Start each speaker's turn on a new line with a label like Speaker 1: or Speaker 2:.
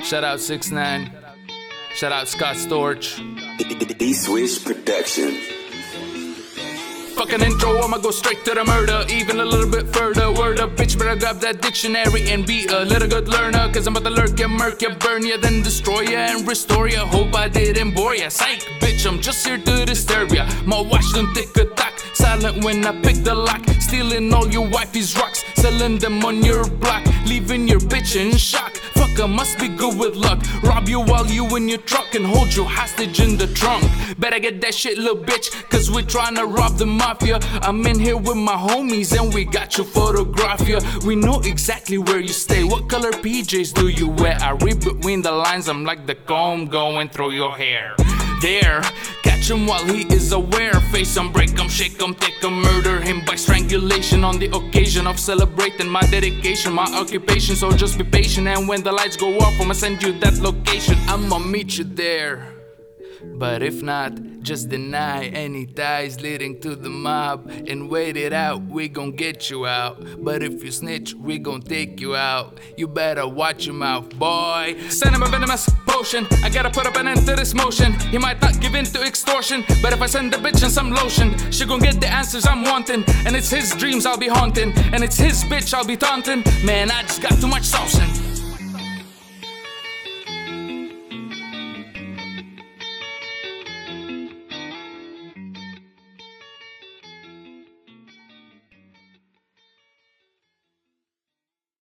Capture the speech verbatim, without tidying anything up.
Speaker 1: Shout out six nine. Shout out Scott Storch.
Speaker 2: D-Swish Production.
Speaker 1: Fucking intro, I'ma go straight to the murder. Even a little bit further. Word up, bitch, better grab that dictionary and be a little good learner. Cause I'm about to lurk ya, murk ya, burn ya, then destroy ya and restore ya. Hope I didn't bore ya. Psych, bitch, I'm just here to disturb ya. My watch don't tick a tack. Silent when I pick the lock. Stealing all your wifey's rocks. Selling them on your block. Leaving your bitch in shock. Fucker must be good with luck. Rob you while you in your truck and hold you hostage in the trunk. Better get that shit, little bitch, cause we're trying to rob the mafia. I'm in here with my homies and we got you photograph ya. We know exactly where you stay. What color P Js do you wear? I read between the lines, I'm like the comb going through your hair. There, catch him while he is aware. Face him, break him, shake him, take him, murder him by strangulation on the occasion of celebrating my dedication, my occupation. So just be patient, and when the lights go off, I'ma send you that location. I'ma meet you there. But if not, just deny any ties leading to the mob and wait it out, we gon' get you out. But if you snitch, we gon' take you out. You better watch your mouth, boy. Send him a venomous potion. I gotta put up an end to this motion. He might not give in to extortion, but if I send the bitch in some lotion, she gon' get the answers I'm wanting. And it's his dreams I'll be haunting, and it's his bitch I'll be taunting. Man, I just got too much sauce in.